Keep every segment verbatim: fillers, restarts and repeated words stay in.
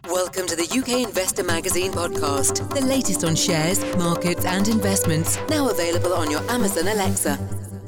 Welcome to the U K Investor Magazine podcast, the latest on shares, markets and investments, now available on your Amazon Alexa.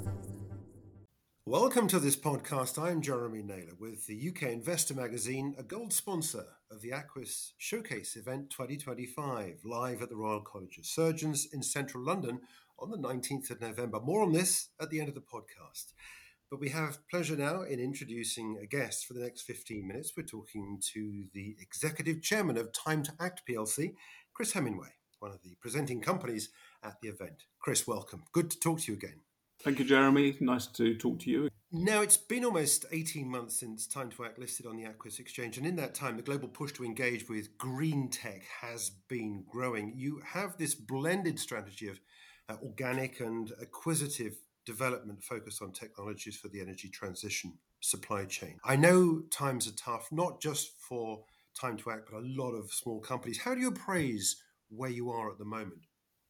Welcome to this podcast. I'm Jeremy Naylor with the U K Investor Magazine, a gold sponsor of the Aquis Showcase event twenty twenty-five, live at the Royal College of Surgeons in central London on the nineteenth of November. More on this at the end of the podcast. But we have pleasure now in introducing a guest for the next fifteen minutes. We're talking to the Executive Chairman of Time to Act P L C, Chris Hemingway, one of the presenting companies at the event. Chris, welcome. Good to talk to you again. Thank you, Jeremy. Nice to talk to you. Now, it's been almost eighteen months since Time to Act listed on the Aquis Exchange, and in that time, the global push to engage with green tech has been growing. You have this blended strategy of uh, organic and acquisitive development focused on technologies for the energy transition supply chain. I know times are tough, not just for Time to Act, but a lot of small companies. How do you appraise where you are at the moment?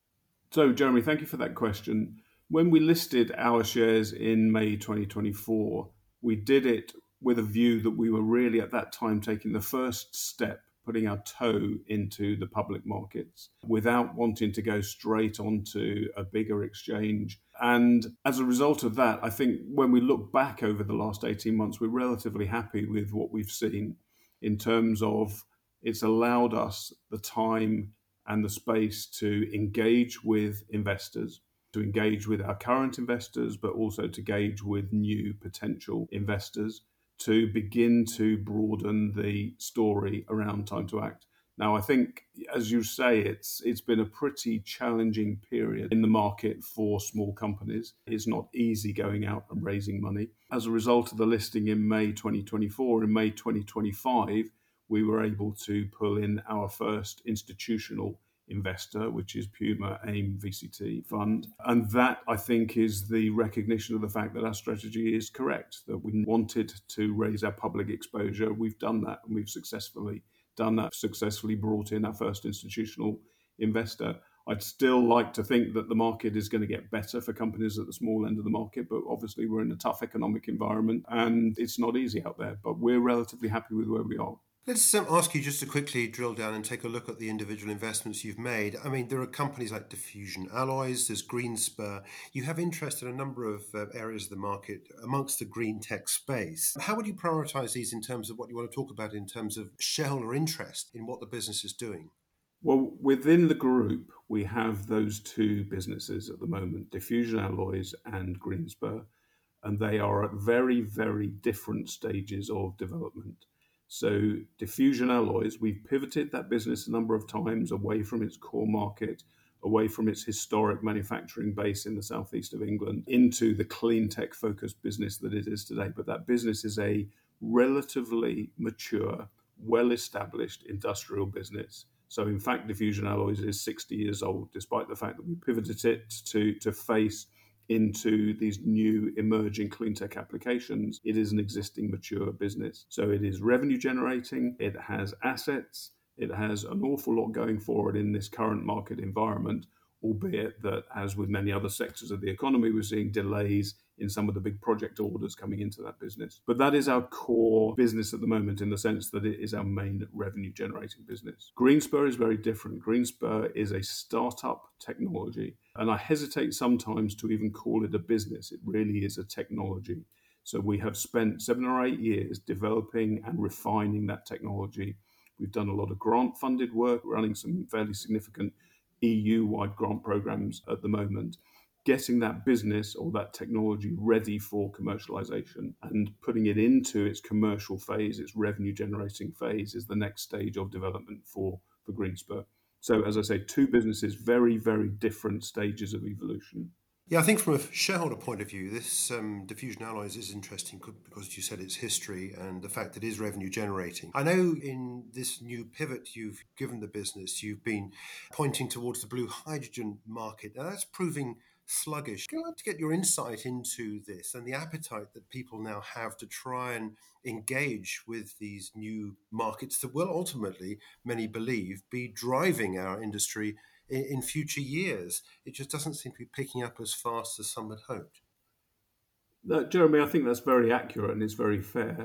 So, Jeremy, thank you for that question. When we listed our shares in May twenty twenty-four, we did it with a view that we were really at that time taking the first step, putting our toe into the public markets without wanting to go straight onto a bigger exchange. And as a result of that, I think when we look back over the last eighteen months, we're relatively happy with what we've seen in terms of it's allowed us the time and the space to engage with investors, to engage with our current investors, but also to engage with new potential investors, to begin to broaden the story around Time to Act. Now, I think, as you say, it's it's been a pretty challenging period in the market for small companies. It's not easy going out and raising money. As a result of the listing in May twenty twenty-four, in May twenty twenty-five, we were able to pull in our first institutional investor, which is Puma AIM V C T Fund. And that, I think, is the recognition of the fact that our strategy is correct, that we wanted to raise our public exposure. We've done that, and we've successfully done that, successfully brought in our first institutional investor. I'd still like to think that the market is going to get better for companies at the small end of the market, but obviously we're in a tough economic environment and it's not easy out there, but we're relatively happy with where we are. Let's um, ask you just to quickly drill down and take a look at the individual investments you've made. I mean, there are companies like Diffusion Alloys, there's Greenspur. You have interest in a number of uh, areas of the market amongst the green tech space. How would you prioritize these in terms of what you want to talk about in terms of shareholder interest in what the business is doing? Well, within the group, we have those two businesses at the moment, Diffusion Alloys and Greenspur, and they are at very, very different stages of development. So Diffusion Alloys, we've pivoted that business a number of times away from its core market, away from its historic manufacturing base in the southeast of England, into the clean tech focused business that it is today. But that business is a relatively mature, well-established industrial business. So in fact, Diffusion Alloys is sixty years old, despite the fact that we pivoted it to, to face into these new emerging clean tech applications. It is an existing mature business. So it is revenue generating, it has assets, it has an awful lot going forward in this current market environment, albeit that, as with many other sectors of the economy, we're seeing delays in some of the big project orders coming into that business. But that is our core business at the moment in the sense that it is our main revenue generating business. Greenspur is very different. Greenspur is a startup technology, and I hesitate sometimes to even call it a business. It really is a technology. So we have spent seven or eight years developing and refining that technology. We've done a lot of grant-funded work, running some fairly significant E U-wide grant programs at the moment, getting that business or that technology ready for commercialization and putting it into its commercial phase, its revenue-generating phase is the next stage of development for, for Greenspur. So, as I say, two businesses, very, very different stages of evolution. Yeah, I think from a shareholder point of view, this um, Diffusion Alloys is interesting because you said it's history and the fact that it is revenue generating. I know in this new pivot you've given the business, you've been pointing towards the blue hydrogen market. Now that's proving sluggish. I'd like to get your insight into this and the appetite that people now have to try and engage with these new markets that will ultimately, many believe, be driving our industry in, in future years. It just doesn't seem to be picking up as fast as some had hoped. No, Jeremy, I think that's very accurate and it's very fair.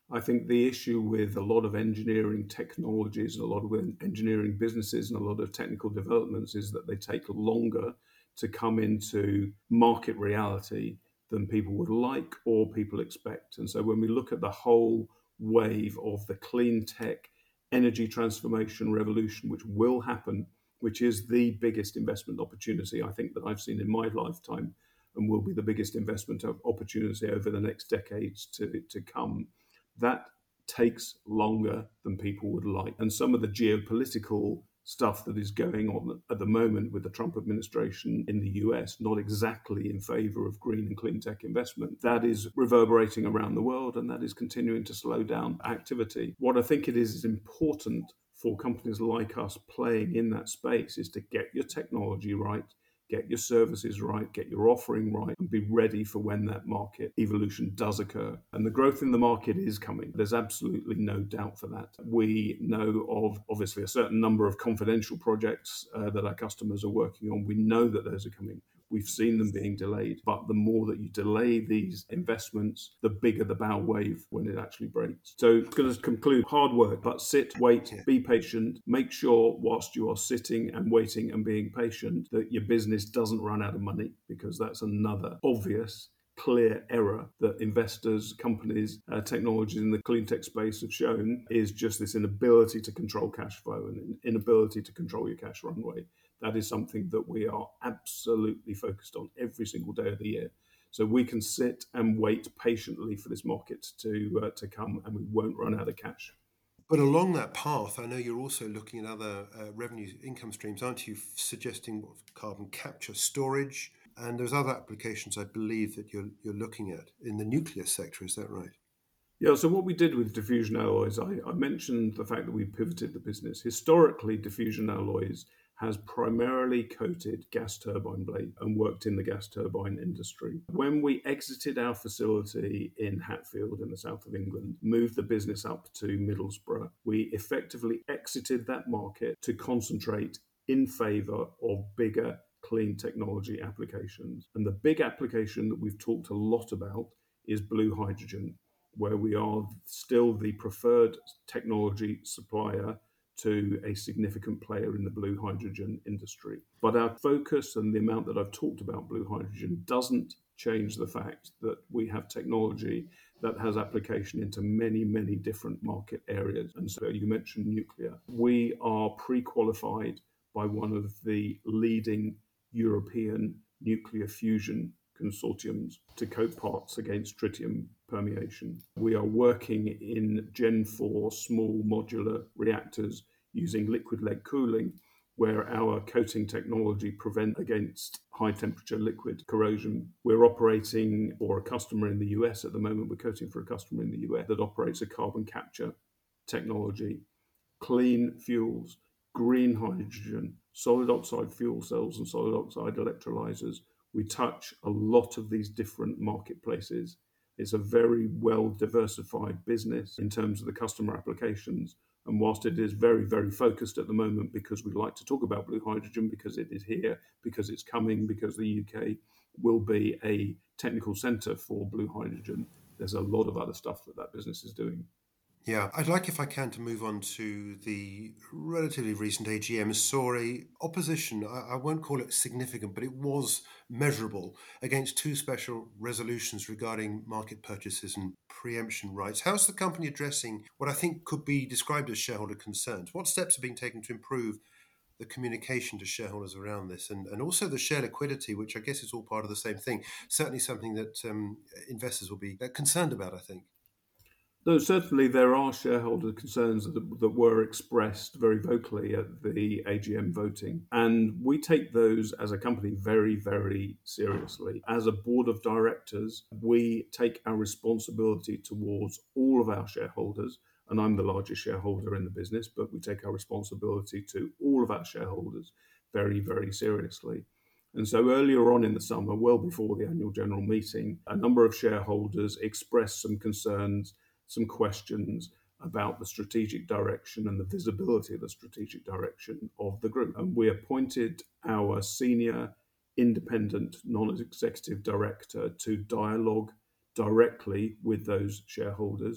I think the issue with a lot of engineering technologies and a lot of engineering businesses and a lot of technical developments is that they take longer to come into market reality than people would like or people expect. And so when we look at the whole wave of the clean tech energy transformation revolution, which will happen, which is the biggest investment opportunity I think that I've seen in my lifetime and will be the biggest investment opportunity over the next decades to, to come, that takes longer than people would like. And some of the geopolitical stuff that is going on at the moment with the Trump administration in the U S, not exactly in favor of green and clean tech investment, that is reverberating around the world, and that is continuing to slow down activity. What I think it is is important for companies like us playing in that space is to get your technology right, get your services right, get your offering right, and be ready for when that market evolution does occur. And the growth in the market is coming. There's absolutely no doubt for that. We know of, obviously, a certain number of confidential projects uh, that our customers are working on. We know that those are coming. We've seen them being delayed. But the more that you delay these investments, the bigger the bow wave when it actually breaks. So it's going to conclude hard work, but sit, wait, Yeah. be patient. Make sure whilst you are sitting and waiting and being patient that your business doesn't run out of money, because that's another obvious clear error that investors, companies, uh, technologies in the clean tech space have shown, is just this inability to control cash flow and an inability to control your cash runway. That is something that we are absolutely focused on every single day of the year. So we can sit and wait patiently for this market to uh, to come, and we won't run out of cash. But along that path, I know you're also looking at other uh, revenue income streams, aren't you? Suggesting carbon capture, storage, and there's other applications I believe that you're you're looking at in the nuclear sector. Is that right? Yeah, so what we did with Diffusion Alloys, I, I mentioned the fact that we pivoted the business. Historically, Diffusion Alloys has primarily coated gas turbine blade and worked in the gas turbine industry. When we exited our facility in Hatfield in the south of England, moved the business up to Middlesbrough, we effectively exited that market to concentrate in favour of bigger clean technology applications. And the big application that we've talked a lot about is blue hydrogen, where we are still the preferred technology supplier to a significant player in the blue hydrogen industry. But our focus and the amount that I've talked about blue hydrogen doesn't change the fact that we have technology that has application into many, many different market areas. And so you mentioned nuclear. We are pre-qualified by one of the leading European nuclear fusion consortiums to coat parts against tritium permeation. We are working in Gen four small modular reactors using liquid lead cooling, where our coating technology prevents against high temperature liquid corrosion. We're operating for a customer in the U S at the moment. We're coating for a customer in the U S that operates a carbon capture technology, clean fuels, green hydrogen, solid oxide fuel cells and solid oxide electrolyzers. We touch a lot of these different marketplaces. It's a very well diversified business in terms of the customer applications. And whilst it is very, very focused at the moment, because we like to talk about blue hydrogen, because it is here, because it's coming, because the U K will be a technical centre for blue hydrogen, there's a lot of other stuff that that business is doing. Yeah, I'd like, if I can, to move on to the relatively recent A G M. Sorry, opposition, I, I won't call it significant, but it was measurable against two special resolutions regarding market purchases and preemption rights. How's the company addressing what I think could be described as shareholder concerns? What steps are being taken to improve the communication to shareholders around this, and, and also the share liquidity, which I guess is all part of the same thing? Certainly something that um, investors will be concerned about, I think. Though certainly there are shareholder concerns that, that were expressed very vocally at the A G M voting. And we take those as a company very, very seriously. As a board of directors, we take our responsibility towards all of our shareholders. And I'm the largest shareholder in the business, but we take our responsibility to all of our shareholders very, very seriously. And so earlier on in the summer, well before the annual general meeting, a number of shareholders expressed some concerns, some questions about the strategic direction and the visibility of the strategic direction of the group. And we appointed our senior independent non-executive director to dialogue directly with those shareholders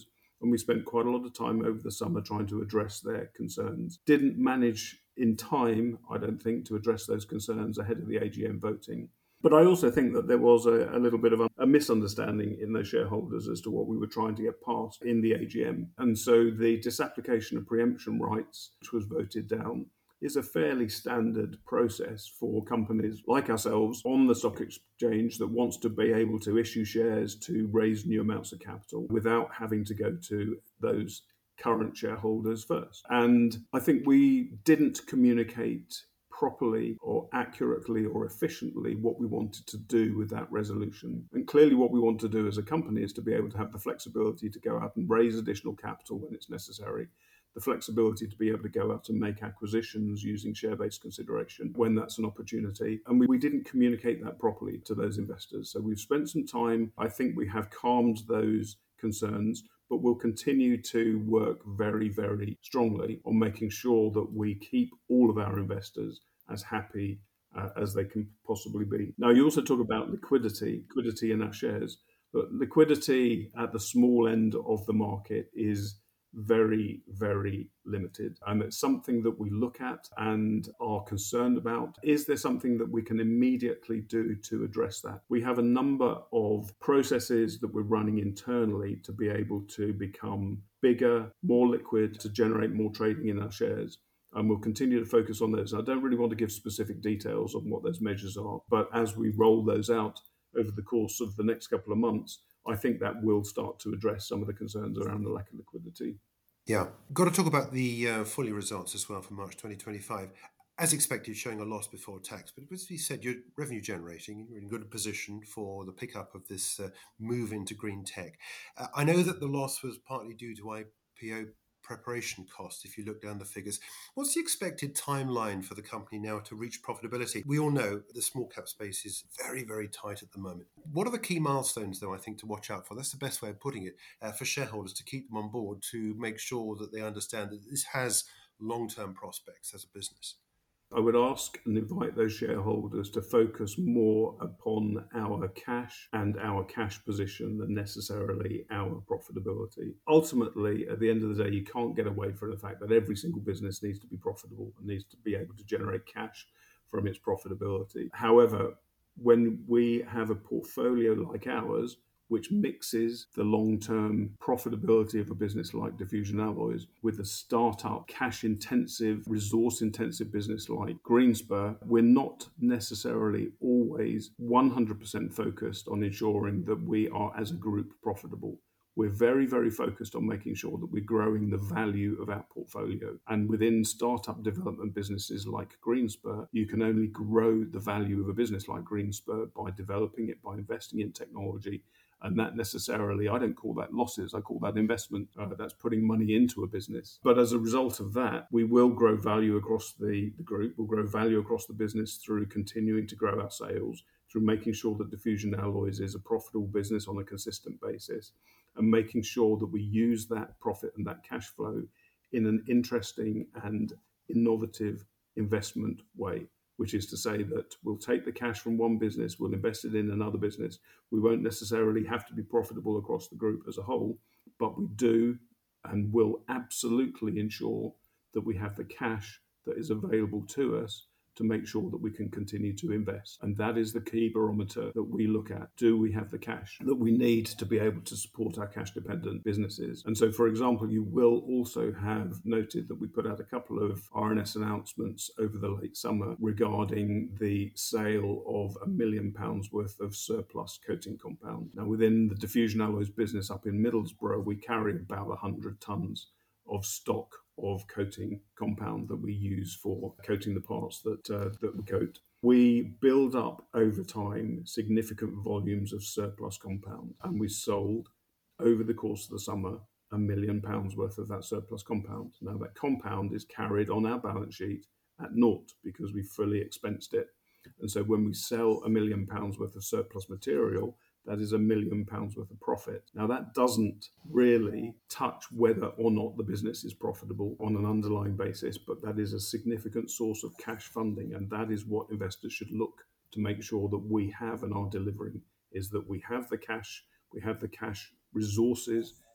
And we spent quite a lot of time over the summer trying to address their concerns. Didn't manage in time, I don't think, to address those concerns ahead of the A G M voting. But I also think that there was a, a little bit of a, a misunderstanding in those shareholders as to what we were trying to get passed in the A G M. And so the disapplication of preemption rights, which was voted down, is a fairly standard process for companies like ourselves on the stock exchange that wants to be able to issue shares to raise new amounts of capital without having to go to those current shareholders first. And I think we didn't communicate properly or accurately or efficiently what we wanted to do with that resolution. And clearly what we want to do as a company is to be able to have the flexibility to go out and raise additional capital when it's necessary, the flexibility to be able to go out and make acquisitions using share-based consideration when that's an opportunity. And we, we didn't communicate that properly to those investors. So we've spent some time. I think we have calmed those concerns, but we'll continue to work very, very strongly on making sure that we keep all of our investors as happy uh, as they can possibly be. Now, you also talk about liquidity, liquidity in our shares. But liquidity at the small end of the market is very, very limited. And it's something that we look at and are concerned about. Is there something that we can immediately do to address that? We have a number of processes that we're running internally to be able to become bigger, more liquid, to generate more trading in our shares. And we'll continue to focus on those. I don't really want to give specific details on what those measures are, but as we roll those out over the course of the next couple of months, I think that will start to address some of the concerns around the lack of liquidity. Yeah. Got to talk about the uh, full year results as well for March twenty twenty-five. As expected, showing a loss before tax, but as you said, you're revenue generating, you're in good position for the pickup of this uh, move into green tech. Uh, I know that the loss was partly due to I P O preparation costs, if you look down the figures. What's the expected timeline for the company now to reach profitability? We all know the small cap space is very, very tight at the moment. What are the key milestones, though, I think, to watch out for? That's the best way of putting it, uh, for shareholders to keep them on board, to make sure that they understand that this has long-term prospects as a business. I would ask and invite those shareholders to focus more upon our cash and our cash position than necessarily our profitability. Ultimately, at the end of the day, you can't get away from the fact that every single business needs to be profitable and needs to be able to generate cash from its profitability. However, when we have a portfolio like ours, which mixes the long-term profitability of a business like Diffusion Alloys with a startup, cash-intensive, resource-intensive business like Greenspur, we're not necessarily always one hundred percent focused on ensuring that we are, as a group, profitable. We're very, very focused on making sure that we're growing the value of our portfolio. And within startup development businesses like Greenspur, you can only grow the value of a business like Greenspur by developing it, by investing in technology. And that necessarily, I don't call that losses, I call that investment. Uh, that's putting money into a business. But as a result of that, we will grow value across the, the group, we'll grow value across the business through continuing to grow our sales, through making sure that Diffusion Alloys is a profitable business on a consistent basis, and making sure that we use that profit and that cash flow in an interesting and innovative investment way. Which is to say that we'll take the cash from one business, we'll invest it in another business. We won't necessarily have to be profitable across the group as a whole, but we do and will absolutely ensure that we have the cash that is available to us to make sure that we can continue to invest. And that is the key barometer that we look at. Do we have the cash that we need to be able to support our cash-dependent businesses? And so, for example, you will also have noted that we put out a couple of R N S announcements over the late summer regarding the sale of a million pounds worth of surplus coating compound. Now, within the Diffusion Alloys business up in Middlesbrough, we carry about one hundred tonnes of stock of coating compound that we use for coating the parts that uh, that we coat. We build up over time significant volumes of surplus compound, and we sold over the course of the summer a million pounds worth of that surplus compound. Now that compound is carried on our balance sheet at naught because we fully expensed it. And so when we sell a million pounds worth of surplus material, that is a million pounds worth of profit. Now, that doesn't really touch whether or not the business is profitable on an underlying basis, but that is a significant source of cash funding. And that is what investors should look to make sure that we have and are delivering, is that we have the cash, we have the cash resources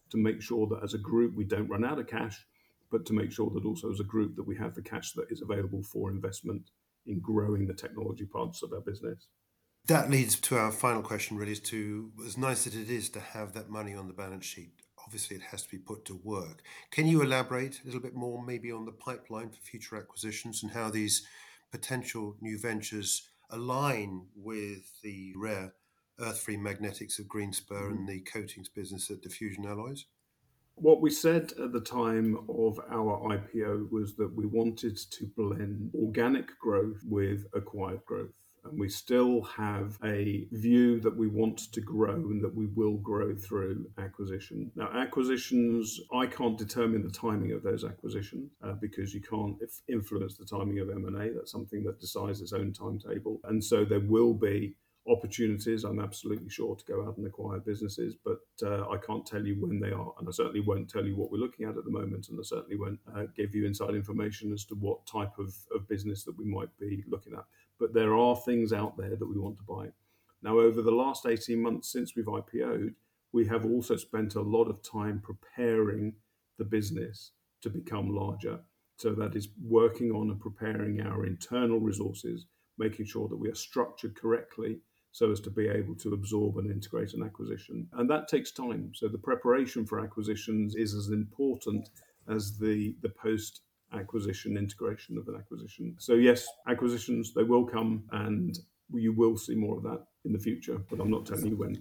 to make sure that as a group we don't run out of cash, but to make sure that also as a group that we have the cash that is available for investment in growing the technology parts of our business. That leads to our final question, really, is to, as nice as it is to have that money on the balance sheet, obviously it has to be put to work. Can you elaborate a little bit more maybe on the pipeline for future acquisitions and how these potential new ventures align with the rare earth-free magnetics of Greenspur mm-hmm. and the coatings business at Diffusion Alloys? What we said at the time of our I P O was that we wanted to blend organic growth with acquired growth. And we still have a view that we want to grow and that we will grow through acquisition. Now, acquisitions, I can't determine the timing of those acquisitions uh, because you can't influence the timing of M and A. That's something that decides its own timetable. And so there will be opportunities, I'm absolutely sure, to go out and acquire businesses, but uh, I can't tell you when they are. And I certainly won't tell you what we're looking at at the moment. And I certainly won't uh, give you inside information as to what type of, of business that we might be looking at. But there are things out there that we want to buy. Now, over the last eighteen months since we've I P O'd, we have also spent a lot of time preparing the business to become larger. So that is working on and preparing our internal resources, making sure that we are structured correctly so as to be able to absorb and integrate an acquisition. And that takes time. So the preparation for acquisitions is as important as the, the post acquisition, integration of an acquisition. So yes, acquisitions, they will come and you will see more of that in the future, but I'm not telling you when.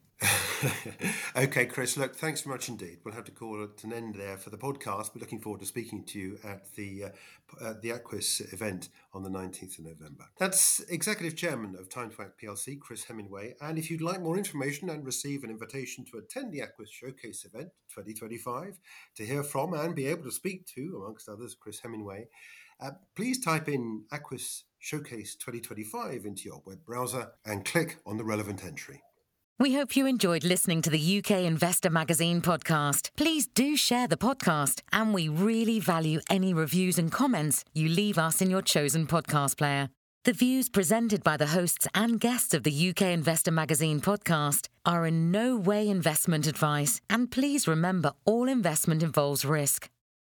Okay, Chris, look, thanks very much indeed. We'll have to call it an end there for the podcast. We're looking forward to speaking to you at the uh, at the Aquis event on the nineteenth of November. That's Executive Chairman of Time to Act P L C, Chris Hemingway. And if you'd like more information and receive an invitation to attend the Aquis Showcase event twenty twenty-five, to hear from and be able to speak to, amongst others, Chris Hemingway, uh, please type in Aquis Showcase twenty twenty-five into your web browser and click on the relevant entry. We hope you enjoyed listening to the U K Investor Magazine podcast. Please do share the podcast, and we really value any reviews and comments you leave us in your chosen podcast player. The views presented by the hosts and guests of the U K Investor Magazine podcast are in no way investment advice, and please remember all investment involves risk.